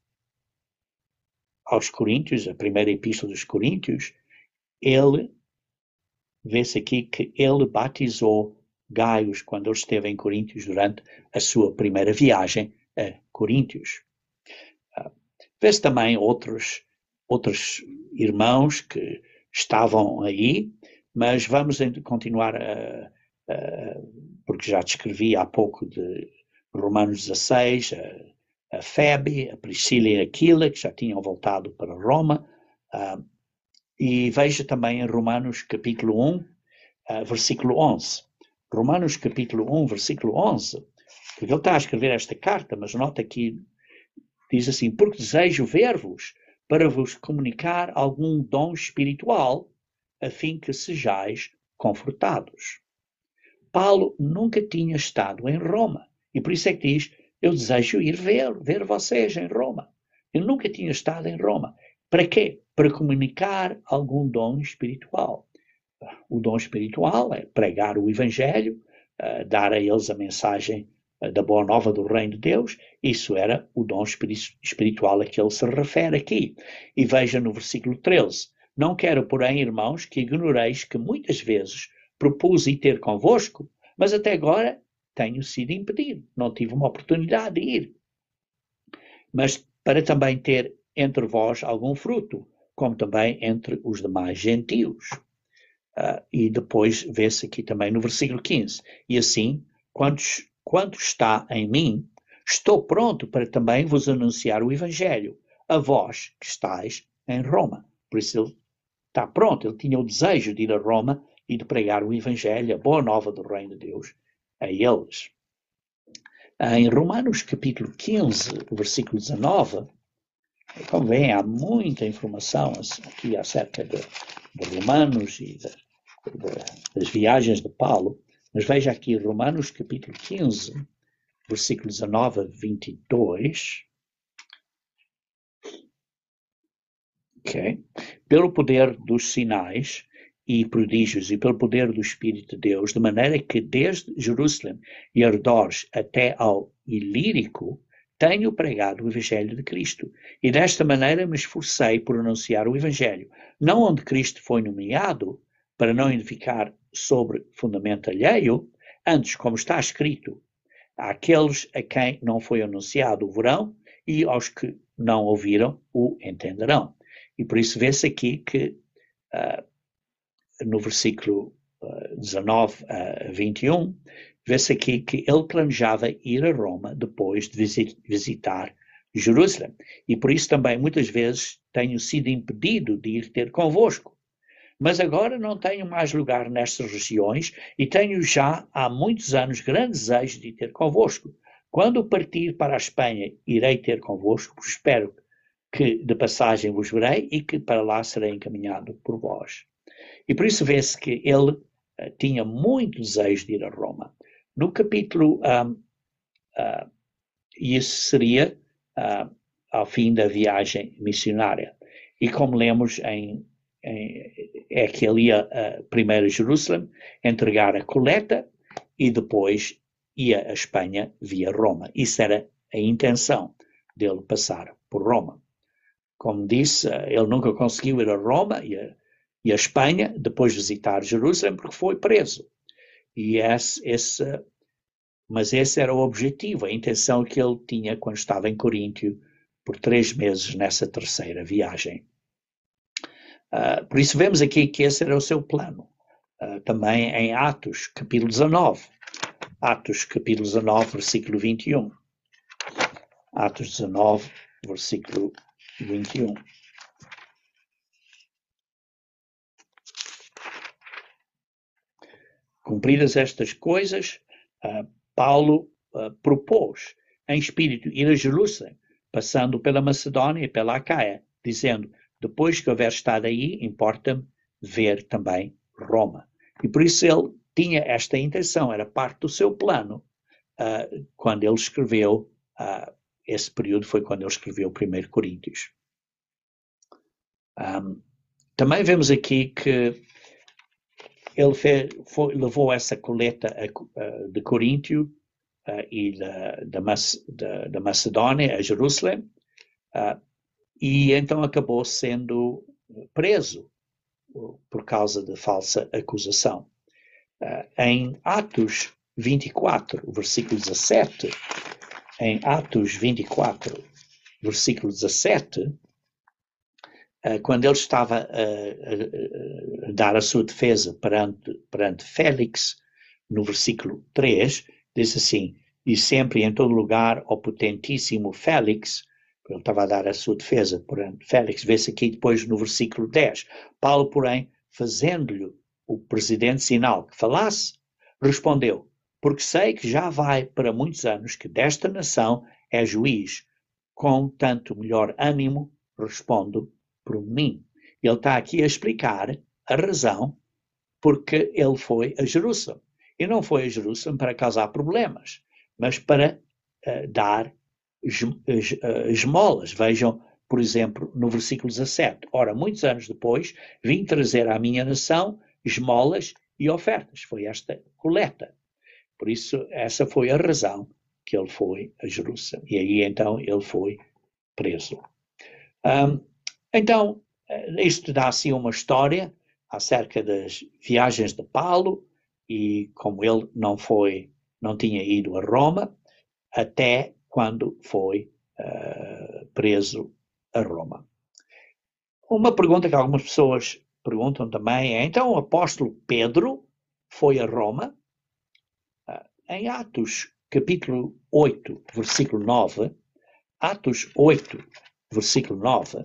aos Coríntios, a primeira epístola dos Coríntios, ele, vê-se aqui que ele batizou Gaios quando ele esteve em Coríntios durante a sua primeira viagem a Coríntios. Uh, vê-se também outros, outros irmãos que estavam aí, mas vamos continuar, a, a, porque já descrevi há pouco de Romanos dezesseis, a, a Febe, a Priscila e Aquila, que já tinham voltado para Roma, uh, e veja também em Romanos capítulo um, uh, versículo onze. Romanos capítulo um, versículo onze, porque ele está a escrever esta carta, mas nota aqui, diz assim, porque desejo ver-vos para vos comunicar algum dom espiritual, a fim que sejais confortados. Paulo nunca tinha estado em Roma, e por isso é que diz, eu desejo ir ver, ver vocês em Roma. Eu nunca tinha estado em Roma. Para quê? Para comunicar algum dom espiritual. O dom espiritual é pregar o Evangelho, uh, dar a eles a mensagem uh, da boa nova do reino de Deus. Isso era o dom espiritual a que ele se refere aqui. E veja no versículo treze. Não quero, porém, irmãos, que ignoreis que muitas vezes propus ir ter convosco, mas até agora tenho sido impedido. Não tive uma oportunidade de ir. Mas para também ter entre vós algum fruto, como também entre os demais gentios. Uh, e depois vê-se aqui também no versículo quinze. E assim, quantos, quanto está em mim, estou pronto para também vos anunciar o Evangelho, a vós que estáis em Roma. Por isso ele está pronto, ele tinha o desejo de ir a Roma e de pregar o Evangelho, a boa nova do reino de Deus, a eles. Uh, em Romanos capítulo quinze, versículo dezanove, como vem, há muita informação aqui acerca de, de Romanos e de, de, das viagens de Paulo, mas veja aqui Romanos capítulo quinze, versículo dezanove a vinte e dois. Okay. Pelo poder dos sinais e prodígios e pelo poder do Espírito de Deus, de maneira que desde Jerusalém e arredores até ao Ilírico, tenho pregado o Evangelho de Cristo, e desta maneira me esforcei por anunciar o Evangelho, não onde Cristo foi nomeado, para não edificar sobre fundamento alheio, antes, como está escrito, àqueles a quem não foi anunciado o verão, e aos que não ouviram o entenderão. E por isso vê-se aqui que uh, no versículo uh, dezanove a vinte e um, vê-se aqui que ele planejava ir a Roma depois de visit visitar Jerusalém. E por isso também muitas vezes tenho sido impedido de ir ter convosco. Mas agora não tenho mais lugar nestas regiões e tenho já há muitos anos grande desejo de ir ter convosco. Quando partir para a Espanha, irei ter convosco, espero que de passagem vos verei e que para lá serei encaminhado por vós. E por isso vê-se que ele uh, tinha muito desejo de ir a Roma. No capítulo, um, uh, isso seria uh, ao fim da viagem missionária. E como lemos em, em é que ele ia uh, primeiro a Jerusalém entregar a coleta e depois ia a Espanha via Roma. Isso era a intenção dele passar por Roma. Como disse, ele nunca conseguiu ir a Roma e a, e a Espanha, depois visitar Jerusalém, porque foi preso. E esse, esse, mas esse era o objetivo, a intenção que ele tinha quando estava em Coríntio por três meses nessa terceira viagem. Uh, por isso vemos aqui que esse era o seu plano. Uh, também em Atos, capítulo dezanove. Atos, capítulo dezanove, versículo vinte e um. Atos dezanove, versículo vinte e um. Cumpridas estas coisas, uh, Paulo uh, propôs em espírito ir a Jerusalém, passando pela Macedónia e pela Acaia, dizendo, depois que houver estado aí, importa-me ver também Roma. E por isso ele tinha esta intenção, era parte do seu plano, uh, quando ele escreveu, uh, esse período foi quando ele escreveu o primeiro Coríntios. Um, também vemos aqui que ele fez, foi, levou essa coleta a, a, de Coríntio uh, e da, da, da, da Macedónia a Jerusalém, uh, e então acabou sendo preso uh, por causa de falsa acusação. Uh, em Atos vinte e quatro, versículo dezassete, em Atos vinte e quatro, versículo dezassete, uh, quando ele estava a, a, a dar a sua defesa perante, perante Félix, no versículo três, diz assim, e sempre e em todo lugar ao potentíssimo Félix, ele estava a dar a sua defesa perante Félix, vê-se aqui depois no versículo dez, Paulo, porém, fazendo-lhe o presidente sinal que falasse, respondeu, porque sei que já vai para muitos anos que desta nação é juiz, com tanto melhor ânimo respondo por mim. Ele está aqui a explicar a razão porque ele foi a Jerusalém. E não foi a Jerusalém para causar problemas, mas para uh, dar esmolas. Vejam, por exemplo, no versículo dezassete. Ora, muitos anos depois, vim trazer à minha nação esmolas e ofertas. Foi esta coleta. Por isso, essa foi a razão que ele foi a Jerusalém. E aí, então, ele foi preso. Um, então, isto dá assim uma história acerca das viagens de Paulo e como ele não foi, não tinha ido a Roma até quando foi uh, preso a Roma. Uma pergunta que algumas pessoas perguntam também é, então o apóstolo Pedro foi a Roma? Uh, em Atos, capítulo oito, versículo nove, Atos oito, versículo nove,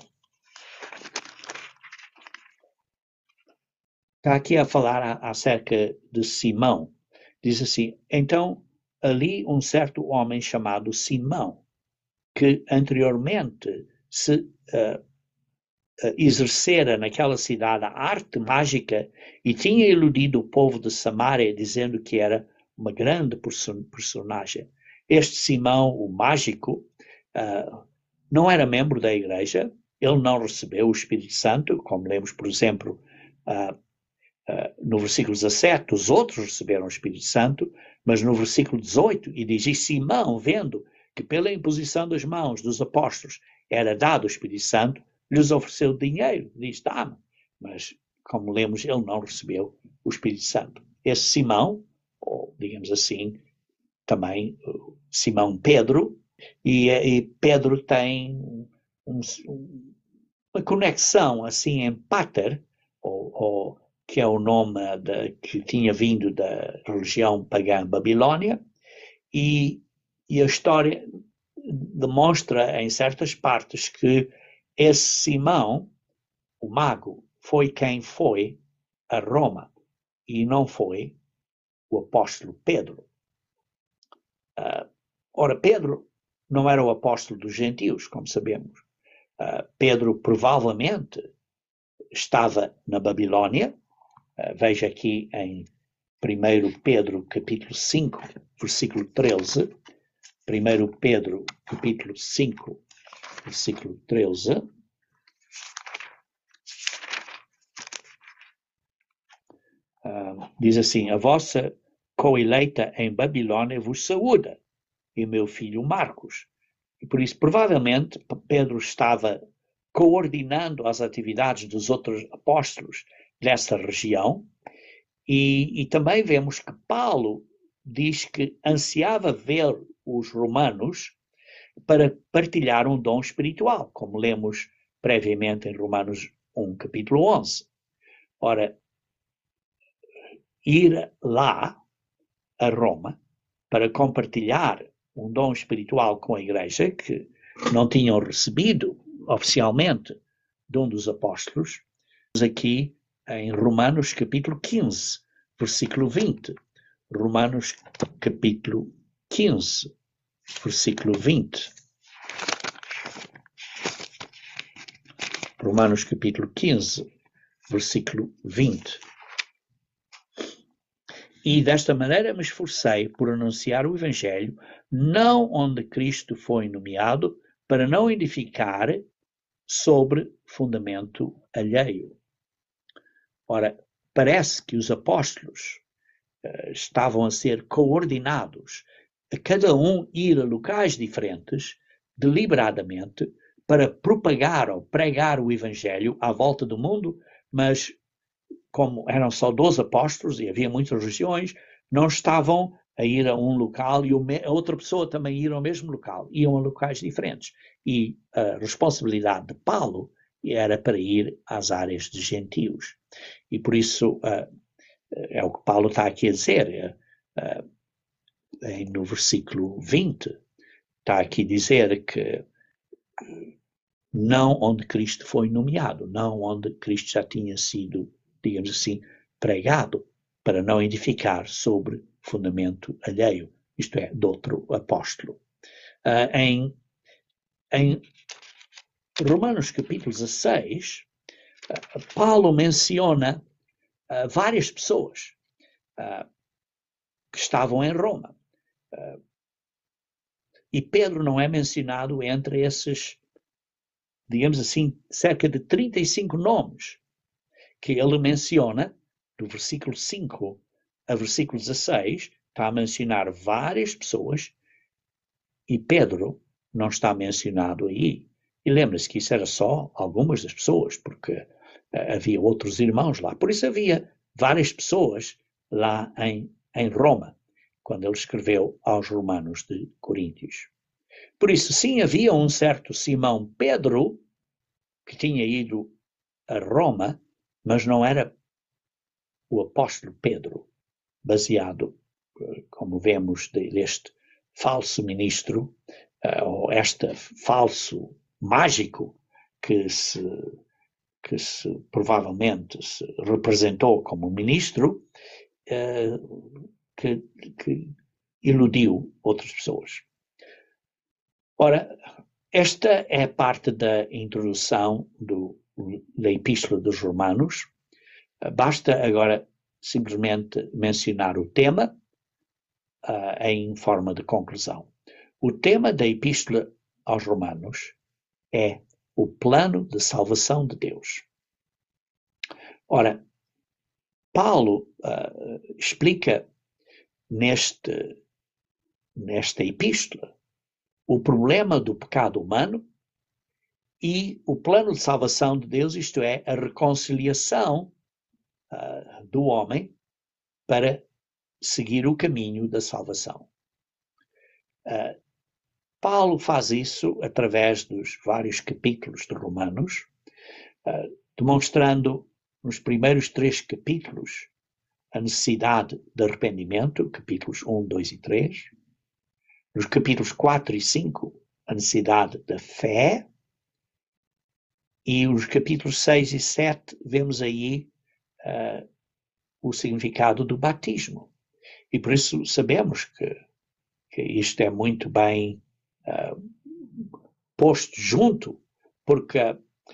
está aqui a falar acerca de Simão. Diz assim, então ali um certo homem chamado Simão, que anteriormente se uh, uh, exercera naquela cidade a arte mágica e tinha iludido o povo de Samaria dizendo que era uma grande person- personagem. Este Simão, o mágico, uh, não era membro da igreja, ele não recebeu o Espírito Santo, como lemos, por exemplo, uh, uh, no versículo dezassete, os outros receberam o Espírito Santo, mas no versículo dezoito, e diz, e Simão, vendo que pela imposição das mãos dos apóstolos era dado o Espírito Santo, lhes ofereceu dinheiro, diz, dá-me. Mas, como lemos, ele não recebeu o Espírito Santo. Esse Simão, ou digamos assim, também Simão Pedro, e, e Pedro tem um, um, uma conexão assim em Pater, ou, ou, que é o nome de, que tinha vindo da religião pagã Babilônia, e, e a história demonstra em certas partes que esse Simão, o mago, foi quem foi a Roma e não foi o apóstolo Pedro. Uh, ora, Pedro não era o apóstolo dos gentios, como sabemos. Uh, Pedro provavelmente estava na Babilônia, uh, veja aqui em primeiro Pedro, capítulo cinco, versículo treze. primeiro Pedro, capítulo cinco, versículo treze. Uh, diz assim: a vossa coeleita em Babilônia vos saúda, e o meu filho Marcos. E por isso, provavelmente, Pedro estava coordenando as atividades dos outros apóstolos dessa região, e, e também vemos que Paulo diz que ansiava ver os romanos para partilhar um dom espiritual, como lemos previamente em Romanos um, capítulo onze. Ora, ir lá, a Roma, para compartilhar um dom espiritual com a igreja, que não tinham recebido oficialmente de um dos apóstolos, aqui em Romanos capítulo quinze, versículo vinte. Romanos capítulo quinze, versículo vinte. Romanos capítulo quinze, versículo vinte. E desta maneira me esforcei por anunciar o Evangelho, não onde Cristo foi nomeado, para não edificar sobre fundamento alheio. Ora, parece que os apóstolos uh, estavam a ser coordenados, a cada um ir a locais diferentes, deliberadamente, para propagar ou pregar o Evangelho à volta do mundo, mas como eram só doze apóstolos e havia muitas regiões, não estavam a ir a um local e a outra pessoa também ir ao mesmo local, iam a locais diferentes. E a responsabilidade de Paulo era para ir às áreas de gentios. E por isso uh, é o que Paulo está aqui a dizer. Uh, no versículo vinte, está aqui a dizer que não onde Cristo foi nomeado, não onde Cristo já tinha sido, digamos assim, pregado, para não edificar sobre fundamento alheio, isto é, de outro apóstolo. Uh, em, em Romanos capítulo dezasseis, uh, Paulo menciona uh, várias pessoas uh, que estavam em Roma. Uh, e Pedro não é mencionado entre esses, digamos assim, cerca de trinta e cinco nomes que ele menciona, do versículo cinco a versículo dezasseis, está a mencionar várias pessoas e Pedro não está mencionado aí. E lembra-se que isso era só algumas das pessoas, porque uh, havia outros irmãos lá. Por isso havia várias pessoas lá em, em Roma, quando ele escreveu aos romanos de Coríntios. Por isso, sim, havia um certo Simão Pedro, que tinha ido a Roma, mas não era o apóstolo Pedro, baseado, como vemos, deste falso ministro, ou este falso mágico que se, que se provavelmente se representou como ministro, que, que iludiu outras pessoas. Ora, esta é parte da introdução do, da Epístola dos Romanos. Basta agora simplesmente mencionar o tema uh, em forma de conclusão. O tema da Epístola aos Romanos é o plano de salvação de Deus. Ora, Paulo uh, explica neste, nesta epístola o problema do pecado humano e o plano de salvação de Deus, isto é, a reconciliação uh, do homem para seguir o caminho da salvação. Uh, Paulo faz isso através dos vários capítulos de Romanos, uh, demonstrando nos primeiros três capítulos a necessidade de arrependimento, capítulos um, dois e três. Nos capítulos quatro e cinco, a necessidade da fé. E os capítulos seis e sete, vemos aí uh, o significado do batismo. E por isso sabemos que, que isto é muito bem uh, posto junto, porque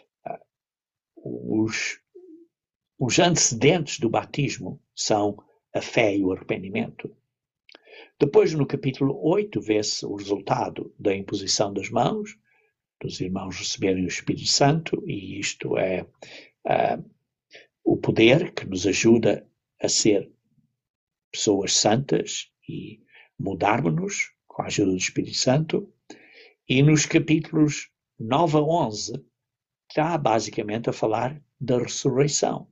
uh, os, os antecedentes do batismo são a fé e o arrependimento. Depois, no capítulo oito, vê-se o resultado da imposição das mãos, dos irmãos receberem o Espírito Santo, e isto é uh, o poder que nos ajuda a ser pessoas santas e mudarmos-nos com a ajuda do Espírito Santo. E nos capítulos nove a onze, está basicamente a falar da ressurreição.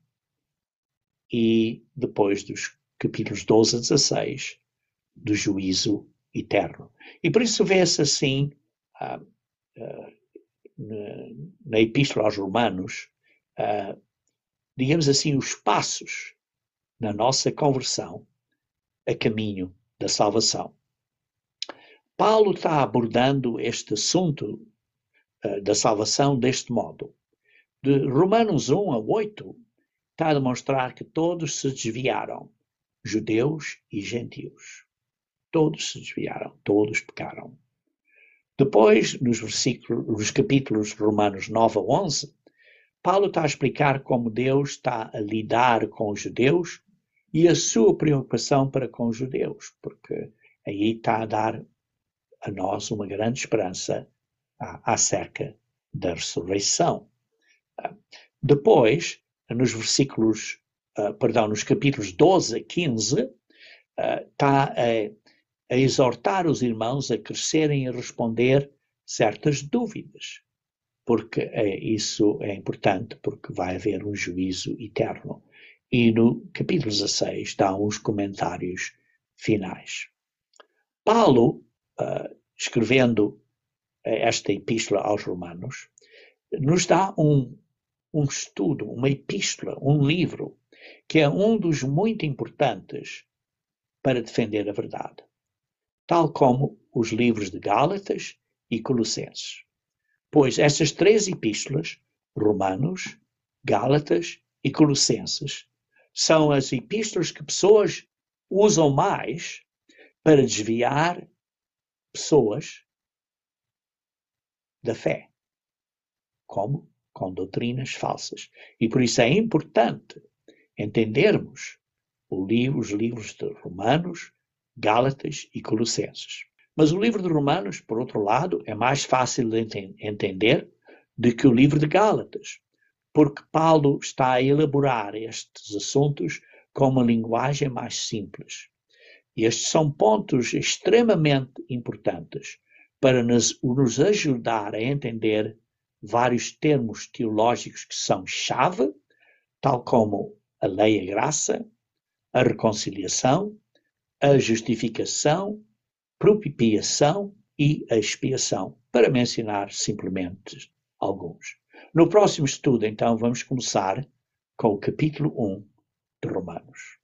E depois dos capítulos doze a dezesseis, do juízo eterno. E por isso vê-se assim, uh, uh, na, na Epístola aos Romanos, uh, digamos assim, os passos na nossa conversão a caminho da salvação. Paulo está abordando este assunto uh, da salvação deste modo. De Romanos um a oito, está a demonstrar que todos se desviaram, judeus e gentios. Todos se desviaram, todos pecaram. Depois, nos, versículos, nos capítulos Romanos nove a onze, Paulo está a explicar como Deus está a lidar com os judeus e a sua preocupação para com os judeus, porque aí está a dar a nós uma grande esperança acerca da ressurreição. Depois, nos versículos, uh, perdão, nos capítulos doze a quinze, uh, está a, a exortar os irmãos a crescerem e a responder certas dúvidas, porque é, isso é importante, porque vai haver um juízo eterno. E no capítulo dezesseis dá uns comentários finais. Paulo, uh, escrevendo esta epístola aos Romanos, nos dá um, um estudo, uma epístola, um livro, que é um dos muito importantes para defender a verdade, tal como os livros de Gálatas e Colossenses. Pois essas três epístolas, Romanos, Gálatas e Colossenses, são as epístolas que pessoas usam mais para desviar pessoas da fé, como com doutrinas falsas. E por isso é importante entendermos o livro, os livros de Romanos, Gálatas e Colossenses. Mas o livro de Romanos, por outro lado, é mais fácil de ent- entender do que o livro de Gálatas, porque Paulo está a elaborar estes assuntos com uma linguagem mais simples. E estes são pontos extremamente importantes para nos, nos ajudar a entender vários termos teológicos que são chave, tal como a lei e a graça, a reconciliação, a justificação, propiciação e a expiação, para mencionar simplesmente alguns. No próximo estudo, então, vamos começar com o capítulo um de Romanos.